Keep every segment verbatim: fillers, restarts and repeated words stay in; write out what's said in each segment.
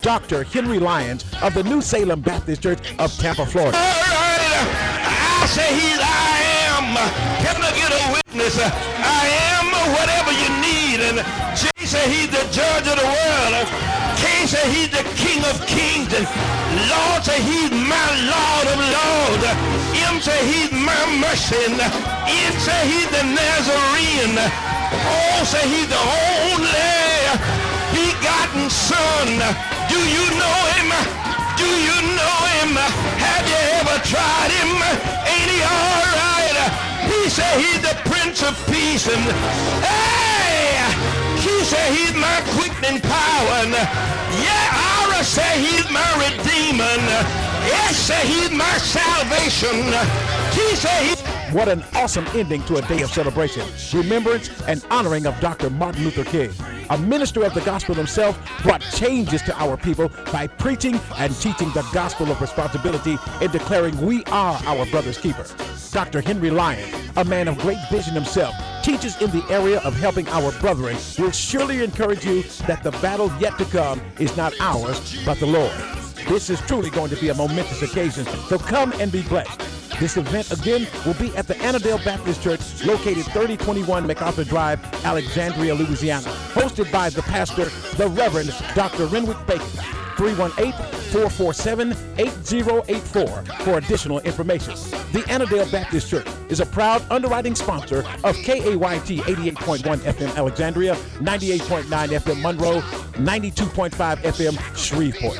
Doctor Henry Lyons of the New Salem Baptist Church of Tampa, Florida. All right, I say he's I am. Can I get a witness? I am whatever you need. And J say he's the judge of the world. K say he's the King of kings. And Lord say he's my Lord of lords. M say he's my mercy. And N say he's the Nazarene. O say he's the only begotten Son. Do you know him? Do you know him? Have you ever tried him? Ain't he all right? He said he's the Prince of Peace. And hey, he said he's my quickening power. And yeah, Ira said he's my Redeemer. And yes, said he's my salvation. He said he's What an awesome ending to a day of celebration, remembrance, and honoring of Doctor Martin Luther King. A minister of the gospel himself brought changes to our people by preaching and teaching the gospel of responsibility and declaring we are our brother's keeper. Doctor Henry Lyons, a man of great vision himself, teaches in the area of helping our brethren, will surely encourage you that the battle yet to come is not ours, but the Lord. This is truly going to be a momentous occasion, so come and be blessed. This event, again, will be at the Annandale Baptist Church, located thirty twenty-one MacArthur Drive, Alexandria, Louisiana, hosted by the pastor, the Reverend Doctor Renwick Bacon. three one eight, four four seven, eight zero eight four for additional information. The Annandale Baptist Church is a proud underwriting sponsor of K A Y T eighty-eight point one F M Alexandria, ninety-eight point nine F M Monroe, ninety-two point five F M Shreveport.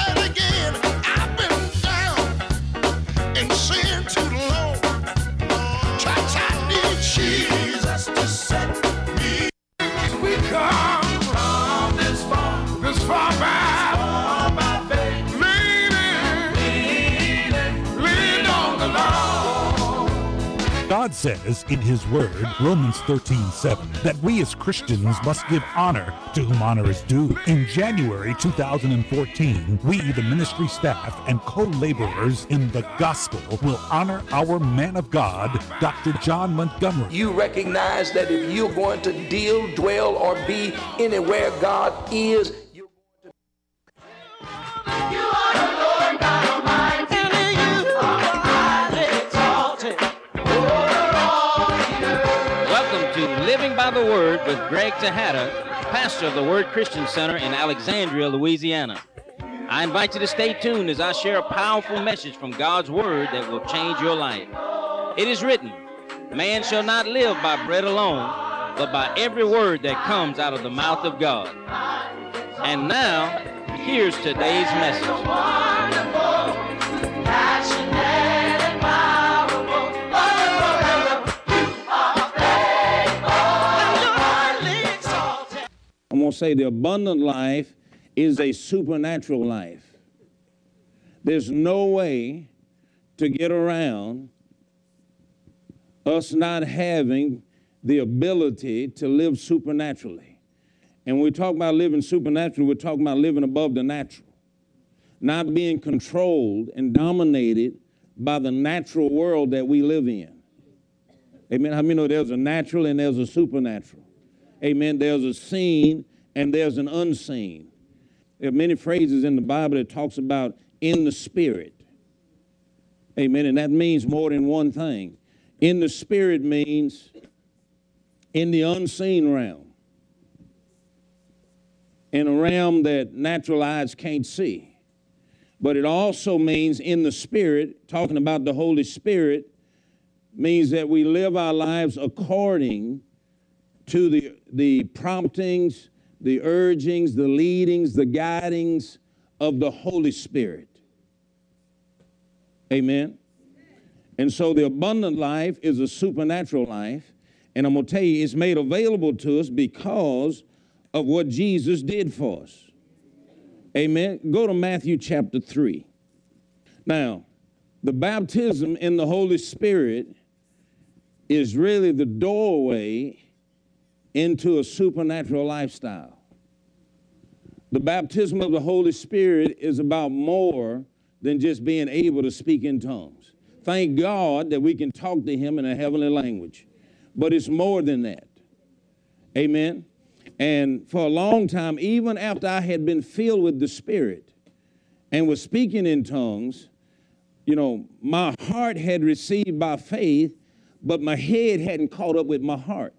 God says in his word, Romans thirteen seven, that we as Christians must give honor to whom honor is due. In January two thousand fourteen, we, the ministry staff and co-laborers in the gospel, will honor our man of God, Doctor John Montgomery. You recognize that if you're going to deal, dwell, or be anywhere God is, you're going to... You are the Lord God Almighty. Living by the Word with Greg Tejada, pastor of the Word Christian Center in Alexandria, Louisiana. I invite you to stay tuned as I share a powerful message from God's Word that will change your life. It is written, man shall not live by bread alone, but by every word that comes out of the mouth of God. And now, here's today's message. I'm going to say the abundant life is a supernatural life. There's no way to get around us not having the ability to live supernaturally. And when we talk about living supernaturally, we're talking about living above the natural, not being controlled and dominated by the natural world that we live in. Amen. How many know there's a natural and there's a supernatural? Amen. There's a seen and there's an unseen. There are many phrases in the Bible that talks about in the spirit. Amen. And that means more than one thing. In the spirit means in the unseen realm. In a realm that natural eyes can't see. But it also means in the spirit, talking about the Holy Spirit, means that we live our lives according to the, the promptings, the urgings, the leadings, the guidings of the Holy Spirit. Amen? And so the abundant life is a supernatural life. And I'm going to tell you, it's made available to us because of what Jesus did for us. Amen? Go to Matthew chapter three. Now, the baptism in the Holy Spirit is really the doorway into a supernatural lifestyle. The baptism of the Holy Spirit is about more than just being able to speak in tongues. Thank God that we can talk to him in a heavenly language. But it's more than that. Amen? And for a long time, even after I had been filled with the Spirit and was speaking in tongues, you know, my heart had received by faith, but my head hadn't caught up with my heart.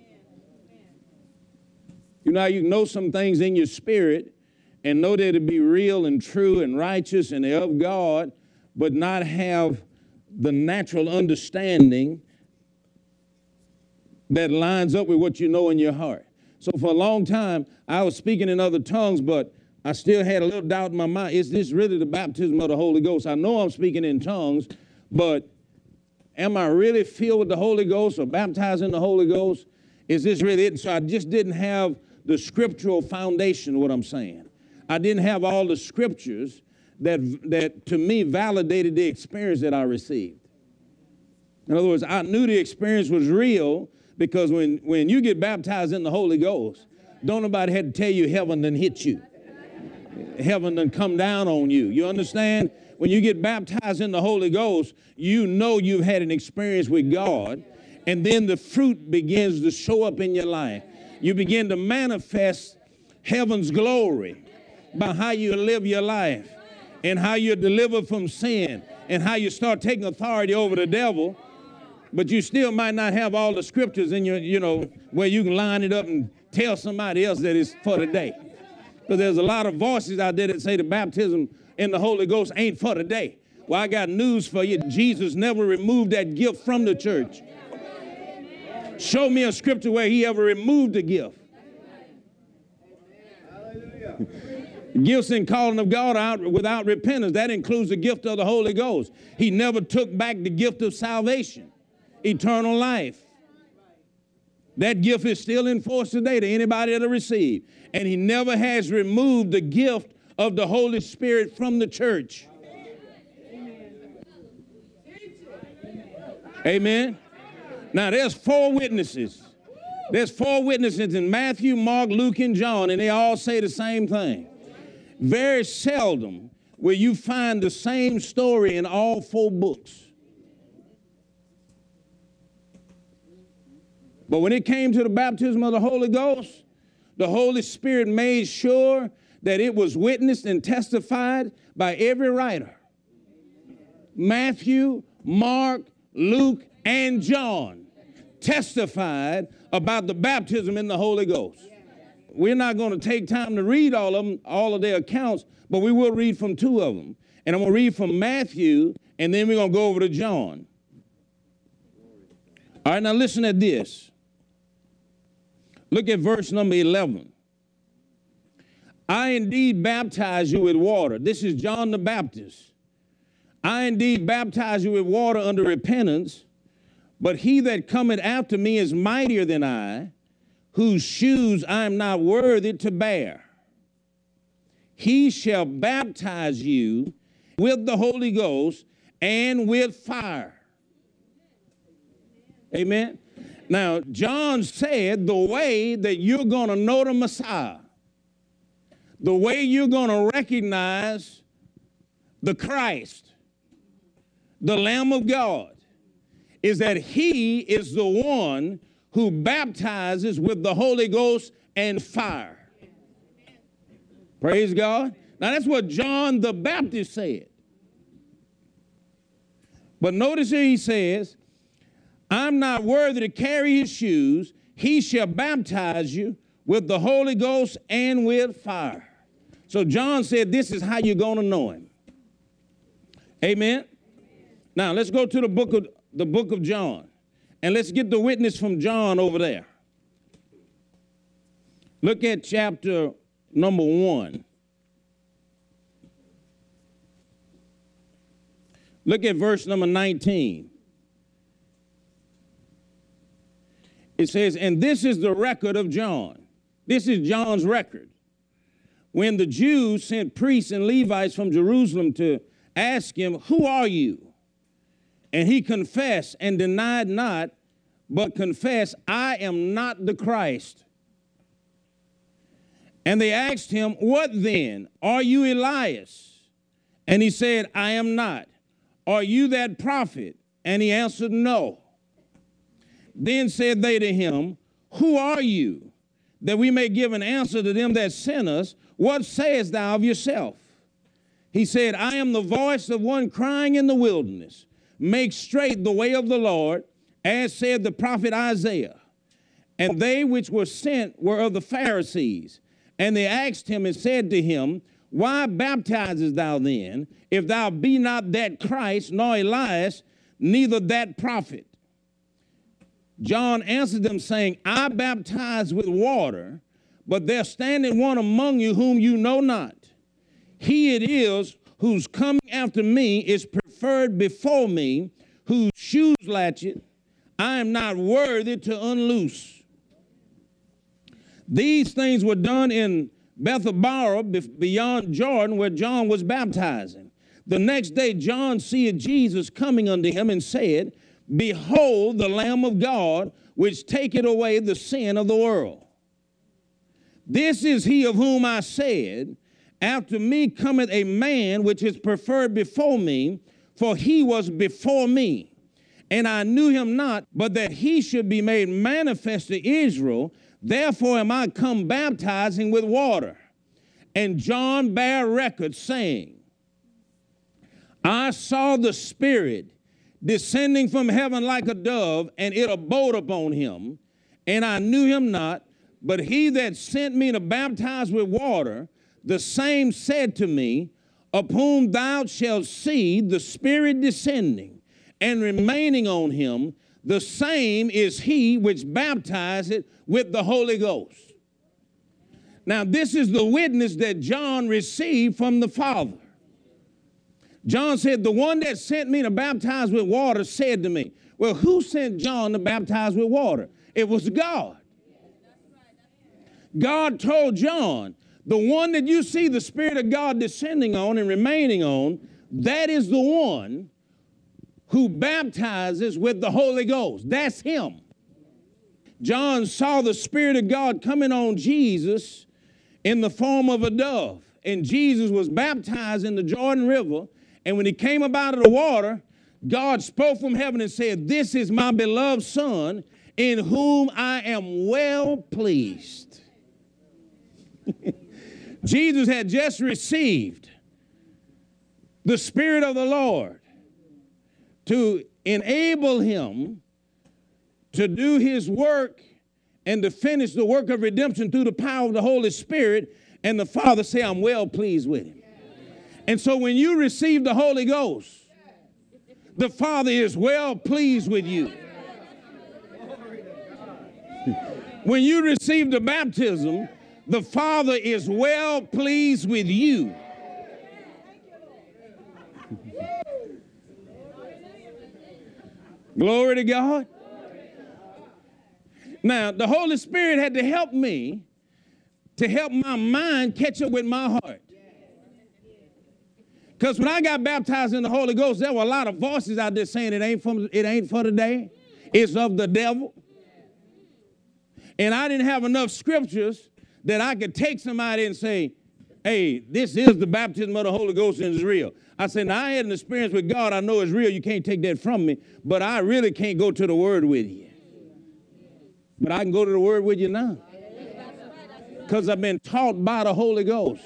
You know how you know some things in your spirit and know that it be real and true and righteous and of God, but not have the natural understanding that lines up with what you know in your heart. So for a long time, I was speaking in other tongues, but I still had a little doubt in my mind. Is this really the baptism of the Holy Ghost? I know I'm speaking in tongues, but am I really filled with the Holy Ghost or baptized in the Holy Ghost? Is this really it? So I just didn't have the scriptural foundation, what I'm saying. I didn't have all the scriptures that, that to me validated the experience that I received. In other words, I knew the experience was real because when, when you get baptized in the Holy Ghost, don't nobody have to tell you heaven done hit you. Heaven done come down on you. You understand? When you get baptized in the Holy Ghost, you know you've had an experience with God, and then the fruit begins to show up in your life. You begin to manifest heaven's glory by how you live your life and how you're delivered from sin and how you start taking authority over the devil. But you still might not have all the scriptures in your, you know, where you can line it up and tell somebody else that it's for today. Because there's a lot of voices out there that say the baptism in the Holy Ghost ain't for today. Well, I got news for you. Jesus never removed that gift from the church. Show me a scripture where he ever removed the gift. Gifts and calling of God out without repentance. That includes the gift of the Holy Ghost. He never took back the gift of salvation, eternal life. That gift is still in force today to anybody that'll receive. And he never has removed the gift of the Holy Spirit from the church. Amen. Now, there's four witnesses. There's four witnesses in Matthew, Mark, Luke, and John, and they all say the same thing. Very seldom will you find the same story in all four books. But when it came to the baptism of the Holy Ghost, the Holy Spirit made sure that it was witnessed and testified by every writer. Matthew, Mark, Luke, and John testified about the baptism in the Holy Ghost. We're not going to take time to read all of them, all of their accounts, but we will read from two of them. And I'm going to read from Matthew, and then we're going to go over to John. All right, now listen at this. Look at verse number eleven. I indeed baptize you with water. This is John the Baptist. I indeed baptize you with water unto repentance, but he that cometh after me is mightier than I, whose shoes I am not worthy to bear. He shall baptize you with the Holy Ghost and with fire. Amen. Now, John said the way that you're going to know the Messiah, the way you're going to recognize the Christ, the Lamb of God, is that he is the one who baptizes with the Holy Ghost and fire. Praise God. Now, that's what John the Baptist said. But notice here he says, I'm not worthy to carry his shoes. He shall baptize you with the Holy Ghost and with fire. So John said this is how you're going to know him. Amen. Now let's go to the book of the book of John, and let's get the witness from John over there. Look at chapter number one. Look at verse number nineteen. It says, and this is the record of John. This is John's record. When the Jews sent priests and Levites from Jerusalem to ask him, who are you? And he confessed and denied not, but confessed, I am not the Christ. And they asked him, what then? Are you Elias? And he said, I am not. Are you that prophet? And he answered, no. Then said they to him, who are you? that we may give an answer to them that sent us. What sayest thou of yourself? He said, I am the voice of one crying in the wilderness, make straight the way of the Lord, as said the prophet Isaiah. And they which were sent were of the Pharisees. And they asked him and said to him, why baptizest thou then, if thou be not that Christ, nor Elias, neither that prophet? John answered them, saying, I baptize with water, but there standeth one among you whom you know not. He it is whose coming after me is preferred before me, whose shoes latchet I am not worthy to unloose. These things were done in Bethabara beyond Jordan, where John was baptizing. The next day John seeth Jesus coming unto him and said, behold the Lamb of God, which taketh away the sin of the world. This is he of whom I said, after me cometh a man which is preferred before me, for he was before me. And I knew him not, but that he should be made manifest to Israel. Therefore am I come baptizing with water. And John bare record, saying, I saw the Spirit descending from heaven like a dove, and it abode upon him. And I knew him not, but he that sent me to baptize with water, the same said to me, of whom thou shalt see the Spirit descending and remaining on him, the same is he which baptizeth with the Holy Ghost. Now, this is the witness that John received from the Father. John said, the one that sent me to baptize with water said to me. Well, who sent John to baptize with water? It was God. God told John, the one that you see the Spirit of God descending on and remaining on, that is the one who baptizes with the Holy Ghost. That's him. John saw the Spirit of God coming on Jesus in the form of a dove. And Jesus was baptized in the Jordan River. And when he came up out of the water, God spoke from heaven and said, this is my beloved Son, in whom I am well pleased. Jesus had just received the Spirit of the Lord to enable him to do his work and to finish the work of redemption through the power of the Holy Spirit. And the Father said, I'm well pleased with him. And so when you receive the Holy Ghost, the Father is well pleased with you. When you receive the baptism, the Father is well pleased with you. Glory to God. Now, the Holy Spirit had to help me to help my mind catch up with my heart. Because when I got baptized in the Holy Ghost, there were a lot of voices out there saying it ain't from, it ain't for today. It's of the devil. And I didn't have enough scriptures that I could take somebody and say, hey, this is the baptism of the Holy Ghost and it's real. I said, now I had an experience with God. I know it's real. You can't take that from me. But I really can't go to the Word with you. But I can go to the Word with you now. Because I've been taught by the Holy Ghost.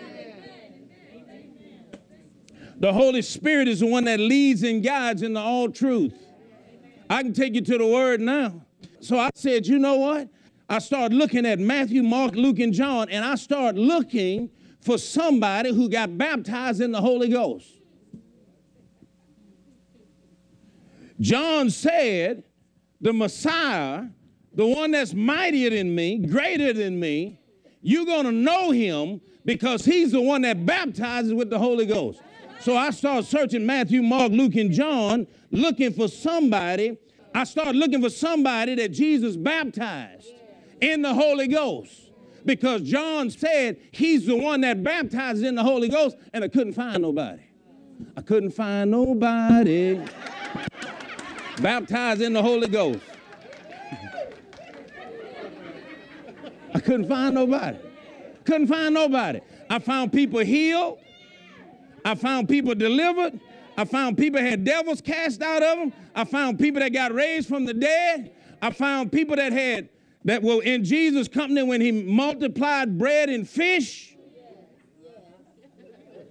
The Holy Spirit is the one that leads and guides into all truth. I can take you to the Word now. So I said, you know what? I started looking at Matthew, Mark, Luke, and John, and I started looking for somebody who got baptized in the Holy Ghost. John said, the Messiah, the one that's mightier than me, greater than me, you're going to know him because he's the one that baptizes with the Holy Ghost. So I started searching Matthew, Mark, Luke, and John, looking for somebody. I started looking for somebody that Jesus baptized in the Holy Ghost. Because John said he's the one that baptizes in the Holy Ghost, and I couldn't find nobody. I couldn't find nobody baptized in the Holy Ghost. I couldn't find nobody. Couldn't find nobody. I found people healed. I found people delivered. I found people had devils cast out of them. I found people that got raised from the dead. I found people that had that were in Jesus' company when he multiplied bread and fish,